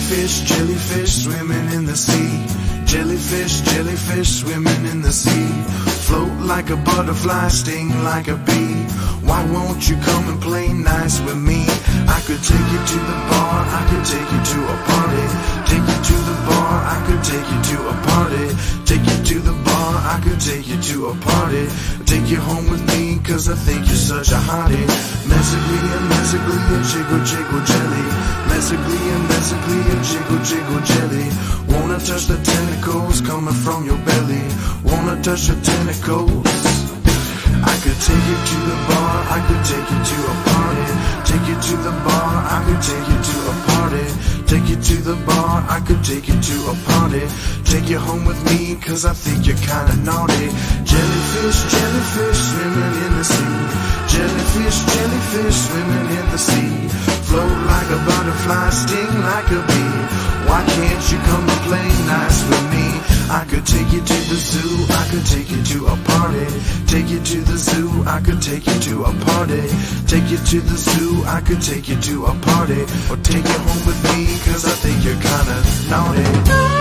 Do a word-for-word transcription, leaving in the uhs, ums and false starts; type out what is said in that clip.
Jellyfish, jellyfish swimming in the sea. Jellyfish, jellyfish swimming in the sea. Float like a butterfly, sting like a bee. Why won't you come and play nice with me? I could take you to the bar, I could take you to a party. Take you to the bar, I could take you to a party. Take you to the bar, I could take you to a party. Take you home with me, cause I think you're such a hottie. Messically and messically and jiggle jiggle jelly. Messically and messically and jiggle jiggle jelly. Wanna touch the tentacles coming from your belly. Wanna touch the tentacles. I could take you to the bar, I could take you to a party. Take you to the bar, I could take you to a party. Take you to the bar, I could take you to a party. Take you home with me, cause I think you're kinda naughty. Jellyfish, jellyfish swimming in the sea. Jellyfish, jellyfish swimming in the sea. Float like a butterfly, sting like a bee. Why can't you come and play nice with me? I could take you to the zoo, I could take you to a party. Take you to the zoo, I could take you to a party. Take you to the zoo, I could take you to a party. Or take you home with me, cause I think you're kinda naughty.